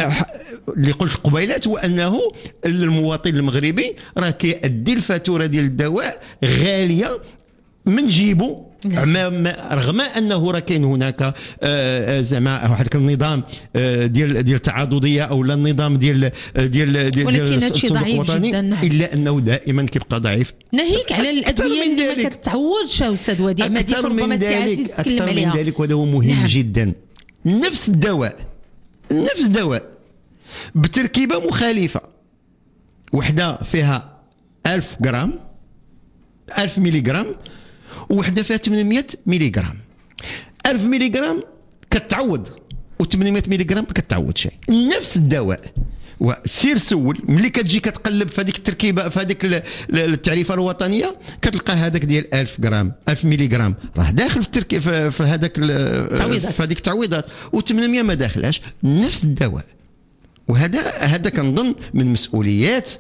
[SPEAKER 3] اللي قلت قبيلات هو انه المواطن المغربي راه كيأدي الفاتوره ديال الدواء غاليه من جيبه، رغم انه راه كاين هناك زعما واحد النظام ديال ديال التعاضديه او لا النظام ديال ديال ديال
[SPEAKER 2] ولكن هادشي ضعيف جدا.
[SPEAKER 3] الا انه دائما كيبقى ضعيف.
[SPEAKER 2] ناهيك على الادويه اللي ما كتعوضش استاذ وديع، ما ديك ربما سي عزيز تكلم عليها.
[SPEAKER 3] اكثر من ذلك وهذا هو مهم. نعم. جدا. نفس الدواء نفس الدواء بتركيبه مخالفه، وحده فيها ألف غرام ألف ميلي غرام وحده فيها ثمانمية ميلي غرام. ألف ميلي غرام كتعوض و800 ميلي غرام ما كتعوض شيء. نفس الدواء وسير سول ملي كتجي كتقلب في هذيك التركيبه في هذيك التعريفه الوطنيه كتلقى هذاك ديال ألف غرام ألف ميلي غرام راه داخل في التركيب في هذاك في هذيك التعويضات و800 ما داخلهاش. نفس الدواء. وهذا هذا كنظن من مسؤوليات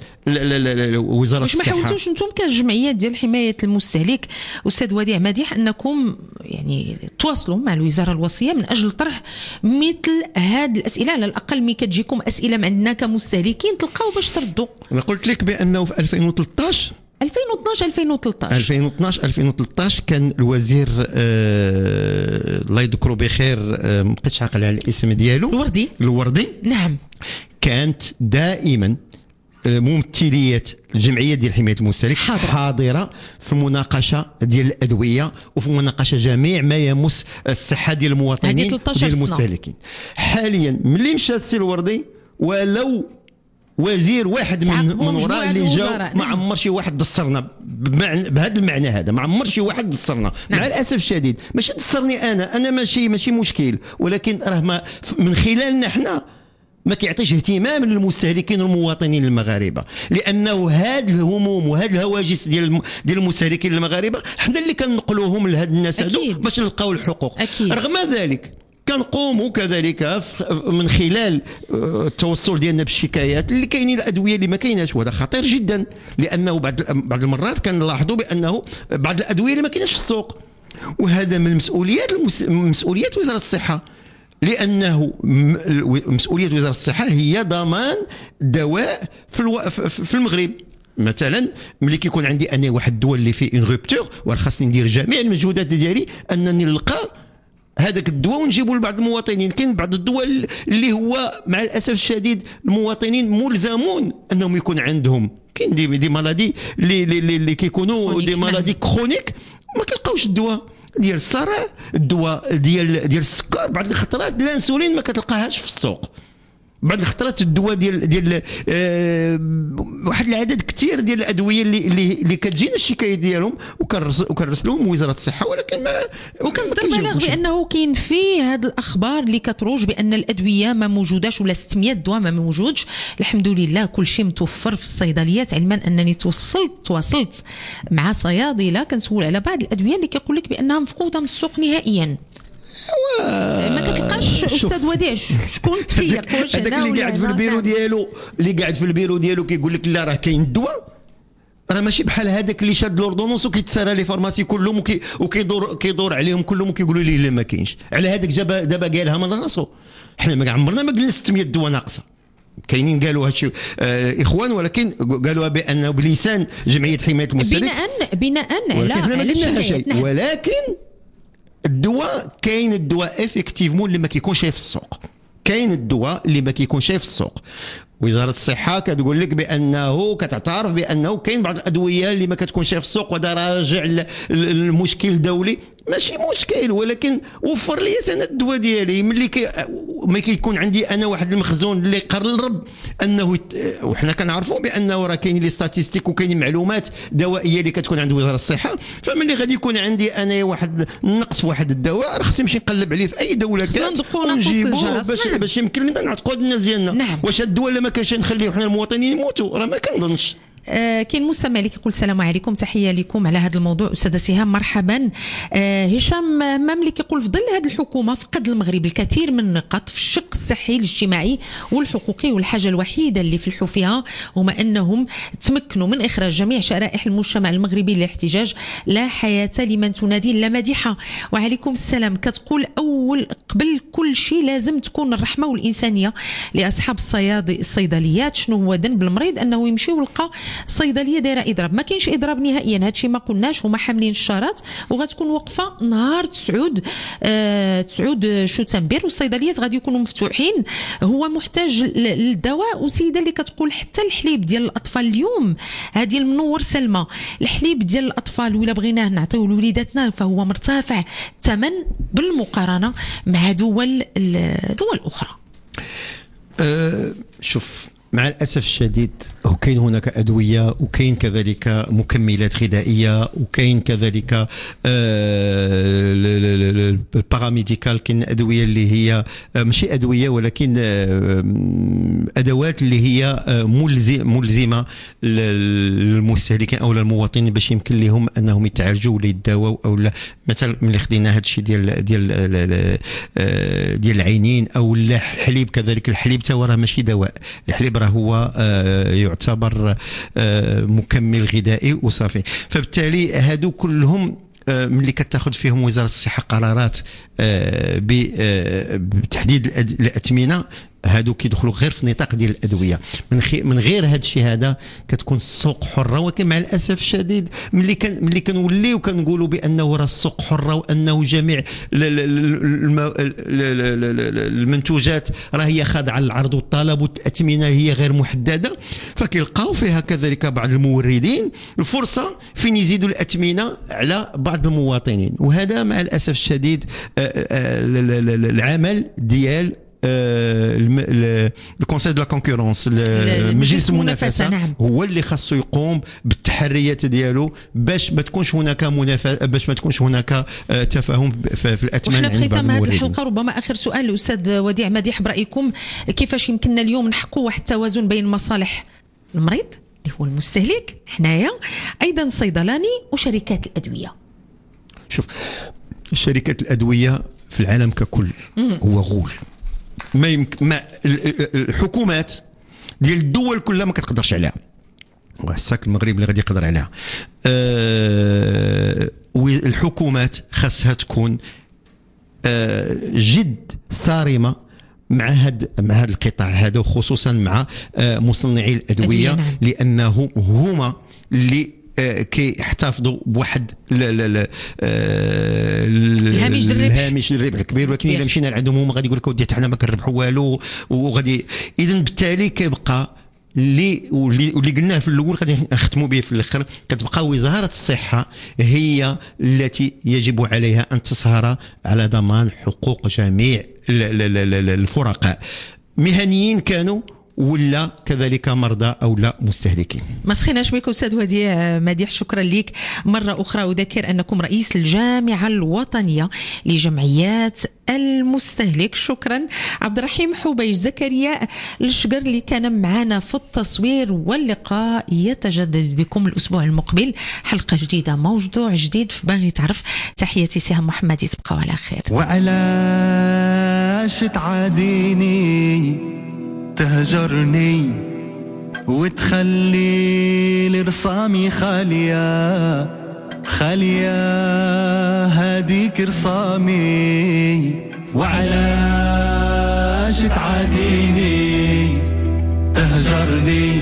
[SPEAKER 3] وزاره الصحه.
[SPEAKER 2] واش ما حاولتوش انتم كجمعيات ديال حمايه المستهلك استاذ وديع مديح انكم يعني تواصلوا مع الوزاره الوصيه من اجل طرح مثل هذه الاسئله؟ على الاقل ملي كتجيكم اسئله من عندنا كمستهلكين تلقاو باش تردوا.
[SPEAKER 3] انا قلت لك بانه في ألفين وثلاثطاش
[SPEAKER 2] ألفين واثناش ألفين وثلاثطاش
[SPEAKER 3] ألفين واثناش ألفين وثلاثطاش كان الوزير آه الله يذكره بخير، آه ما بقيتش عاقل على الاسم ديالو،
[SPEAKER 2] الوردي
[SPEAKER 3] الوردي
[SPEAKER 2] نعم.
[SPEAKER 3] كانت دائما ممثليات الجمعيه ديال حمايه المستهلك حاضرة. حاضره في المناقشه ديال الادويه وفي مناقشه جميع ما يمس الصحه ديال المواطنين ديال المستهلكين. حاليا ملي مشى السي الوردي ولو وزير واحد من من وراء اللي جا ما عمر شي واحد دصرنا بهذا المعنى هذا، ما عمر شي واحد دصرنا. نعم. مع الاسف الشديد ماشي دصرني انا انا ماشي ماشي مشكل، ولكن راه ما من خلالنا احنا ما كيعطيش اهتمام للمستهلكين والمواطنين المغاربه، لانه هاد الهموم وهاد الهواجس ديال ديال المستهلكين المغاربه حنا اللي كنقلوهم لهاد الناس هادو باش نلقاو الحقوق. أكيد. رغم ذلك كنقوموا كذلك من خلال التوصل ديالنا بالشكايات اللي كاينين الادويه اللي ما كايناش، وهذا خطير جدا، لانه بعض بعض المرات كنلاحظوا بانه بعض الادويه اللي ما كايناش في السوق، وهذا من مسؤوليات مسؤوليات وزاره الصحه، لانه مسؤوليه وزاره الصحه هي ضمان دواء في الو... في المغرب. مثلا ملي كيكون عندي انا واحد الدواء اللي فيه اون روبتور وخاصني ندير جميع المجهودات ديالي انني نلقى هذاك الدواء ونجيبه لبعض المواطنين. كاين بعض الدواء اللي هو مع الاسف الشديد المواطنين ملزمون انهم يكون عندهم، كاين دي دي مالادي اللي اللي, اللي كيكونوا دي مالادي كرونيك ما كنلقاوش الدواء ديال الصرع، الدواء ديال ديال السكر، بعض الخطرات الانسولين ما كتلقاهاش في السوق، بعض الخطرات الدواء ديال ديال آه واحد العدد كثير ديال الادويه اللي اللي, اللي كتجينا الشكايات ديالهم وكنرسلوهم وزاره الصحه، ولكن ما
[SPEAKER 2] وكنصدر بلاغ بانه كاين فيه هذه الاخبار اللي كتروج بان الادويه ما موجوداش ولا ستمية دواء ما موجودش. الحمد لله كل شيء متوفر في الصيدليات، علما انني توصلت تواصلت مع صيادله كنسول على بعض الادويه اللي كيقول لك بانها مفقوده من السوق نهائيا. ما كتلقاش استاذ وديع شكون تيق؟ واش
[SPEAKER 3] هذاك اللي قاعد في البيرو ديالو اللي قاعد في البيرو ديالو كيقول لك لا راه كاين الدواء، راه ماشي بحال هذاك اللي شاد لوردونونس وكيتسارى لي فارماسي كلهم وكي وكيدور كيدور عليهم كلهم وكيقولوا ليه لا ما كاينش. على هذاك دابا دابا قالها من راسو. حنا ما عمرنا ما قلنا ستمية دواء ناقصه. كاينين قالوا هادشي آه اخوان، ولكن قالوها بانه بلسان جمعيه حمايه المستهلك
[SPEAKER 2] بناء بناء على
[SPEAKER 3] على ما قلناها شيء.
[SPEAKER 2] نعم.
[SPEAKER 3] ولكن الدواء كاين الدواء افيكتيفمون اللي ما كيكونش في السوق، كاين الدواء اللي ما كيكونش في السوق. وزاره الصحه كتقول لك بانه كتعترف بانه كاين بعض الادويه اللي ما كتكونش في السوق، وهذا راجع للمشكل دولي. ماشي مشكل، ولكن وفر لي انا الدواء ديالي ملي كي ما كيكون عندي انا واحد المخزون اللي قرب انه يت... وحنا كنعرفوا بانه راه كاين لي ستاتيستيك وكاين معلومات دوائيه اللي كتكون عند وزاره الصحه. فملي غادي يكون عندي انا واحد النقص في واحد الدواء راه خصني نمشي نقلب عليه في اي دوله كانت ونجيبوه باش نعم. باش يمكن لنا نعتقوا الناس ديالنا.
[SPEAKER 2] نعم.
[SPEAKER 3] واش هاد الدواء اللي ما كانش نخليو حنا المواطنين يموتوا؟ راه ما كنظنش.
[SPEAKER 2] آه كاين مستمع اللي كيقول السلام عليكم، تحيه لكم على هذا الموضوع استاذه سهام مرحبا. آه هشام مملي كيقول في ظل هذه الحكومه فقد المغرب الكثير من النقاط في الشق الصحي الاجتماعي والحقوقي، والحاجه الوحيده اللي فلحوا فيها هما انهم تمكنوا من اخراج جميع شرائح المجتمع المغربي للاحتجاج. لا حياه لمن تنادي الا مديحه. وعليكم السلام. كتقول اول قبل كل شيء لازم تكون الرحمه والانسانيه لاصحاب الصيادي الصيدليات. شنو هو ذنب المريض انه يمشي ويلقى صيدليه دايره اضراب؟ ما كاينش اضراب نهائيا، هادشي ما قلناش. هما حاملين الشارات وغتكون وقفه نهار تسعود آه تسعود شتنبر، والصيدليات غادي يكونوا مفتوحين. هو محتاج للدواء. وسيده اللي كتقول حتى الحليب ديال الاطفال اليوم، هذه المنور سلمى، الحليب ديال الاطفال ولا بغيناه نعطيو لوليداتنا فهو مرتفع الثمن بالمقارنه مع دول دول اخرى.
[SPEAKER 3] أه شوف، مع الأسف الشديد وكاين هناك أدوية وكاين كذلك مكملات غذائية وكاين كذلك الباراميديكال. كاين أدوية اللي هي ماشي أدوية ولكن أدوات اللي هي ملزمة للمستهلكين أو للمواطنين باش يمكن لهم أنهم يتعالجوا ولا يتداووا. أو لا مثلا ملي خدينا هذا الشيء ديال ديال ديال العينين أو الحليب كذلك. الحليب تا راه ماشي دواء، الحليب راه هو يعتبر مكمل غذائي وصافي. فبالتالي هادو كلهم ملي كتاخذ فيهم وزاره الصحه قرارات بتحديد الاثمنه، هادو كيدخلوا غير في نطاق ديال الادويه. من من غير هذا الشيء هذا كتكون السوق حره. ولكن مع الاسف الشديد ملي كان ملي كنوليو كنقولوا بانه راه السوق حره وانه جميع المنتوجات راه هي خاضعه للعرض والطلب والاثمنه هي غير محدده، فكيلقاو فيها كذلك بعض الموردين الفرصه فين يزيدوا الاثمنه على بعض المواطنين. وهذا مع الاسف الشديد العمل ديال الكونسيل دو لا كونكورونس، مجلس المنافسه، نعم. هو اللي خاصو يقوم بالتحريات ديالو باش ما تكونش هناك منافسه، باش ما تكونش هناك تفاهم في الاثمان.
[SPEAKER 2] وحنا في ختام هذه الحلقه ربما اخر سؤال الاستاذ وديع مديح، برايكم كيفاش يمكننا اليوم نحققوا واحد التوازن بين مصالح المريض اللي هو المستهلك حنايا، ايضا الصيدلاني وشركات الادويه؟
[SPEAKER 3] شوف، شركات الادويه في العالم ككل هو غول. ما يمكن ما الحكومات ديال الدول كلها ما كتقدرش عليها، وهساك المغرب اللي غادي يقدر عليها. أه والحكومات خاصها تكون أه جد صارمه مع هاد مع هذا القطاع هذا، وخصوصا مع أه مصنعي الادويه، نعم. لانه هما اللي كيحتفظوا بواحد الهامش الربح الهامش الربح كبير. ولكن الا مشينا لعندهم هما غادي يقول لك ودي حنا ما كنربحوا والو وغادي. اذا بالتالي كيبقى اللي واللي قلناه في الاول غادي نختموا به في الاخر، كتبقى وزاره الصحه هي التي يجب عليها ان تسهر على ضمان حقوق جميع الفرقاء، مهنيين كانوا ولا كذلك مرضى او لا مستهلكين.
[SPEAKER 2] ما سخيناش بك استاذ وديع مديح، شكرا لك مره اخرى. اذكر انكم رئيس الجامعه الوطنيه لجمعيات المستهلك. شكرا. عبد الرحيم حبيش، زكريا الشقر اللي كان معنا في التصوير، واللقاء يتجدد بكم الاسبوع المقبل، حلقه جديده موضوع جديد في باغي تعرف. تحياتي سهام محمدي، تبقوا على خير.
[SPEAKER 14] وعلاش تعاديني تهجرني وتخلي لرسامي خالية خالية هاديك رسامي. وعلاش تعاديني تهجرني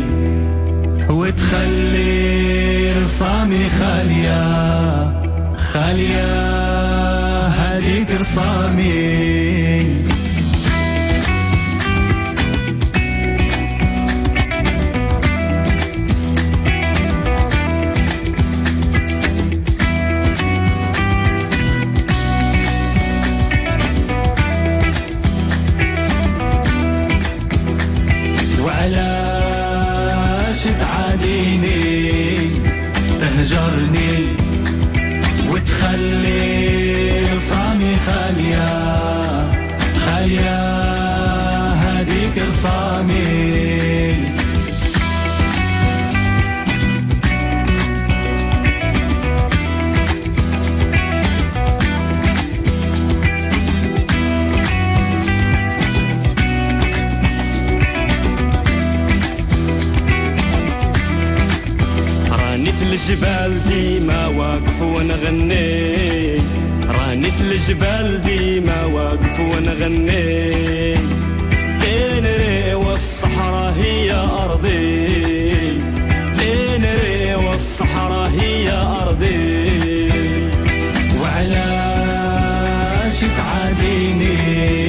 [SPEAKER 14] وتخلي رسامي خالية خالية هاديك رسامي. وعلاش تعاديني تهجرني وتخلي رسامي خالية خالية هاديك رسامي.
[SPEAKER 15] في الجبال ديما واقف ونغني راني في الجبال ديما واقف ونغني. تنري والصحراء هي أرضي تنري والصحراء هي أرضي.
[SPEAKER 14] وعلاش تعاديني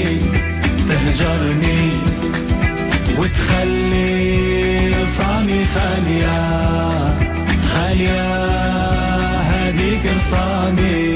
[SPEAKER 14] تهجرني وتخلي رسامي خالية خالية هاديك رسامي.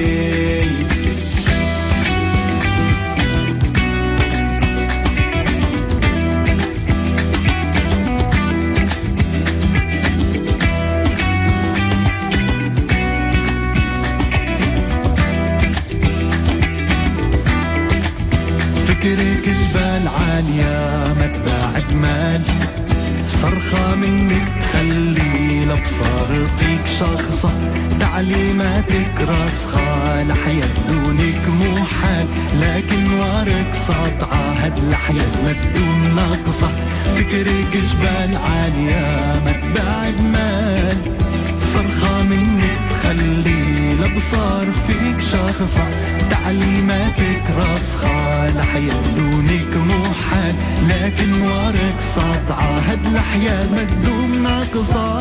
[SPEAKER 14] فكرك جبال عالية ما تباعد مال صرخة منك تخلي الابصار فيك شخصة. تعليماتك راسخة لحياة دونك محال لكن وارك ساطعة هاد الحياة ما تدوم ناقصة. فكرك جبال عالية ما تباعد مال صرخة منك تخلي الابصار فيك شخصة. تعليماتك راسخة لحياة دونك محال لكن وارك ساطعة هاد الحياة ما تدوم ناقصة.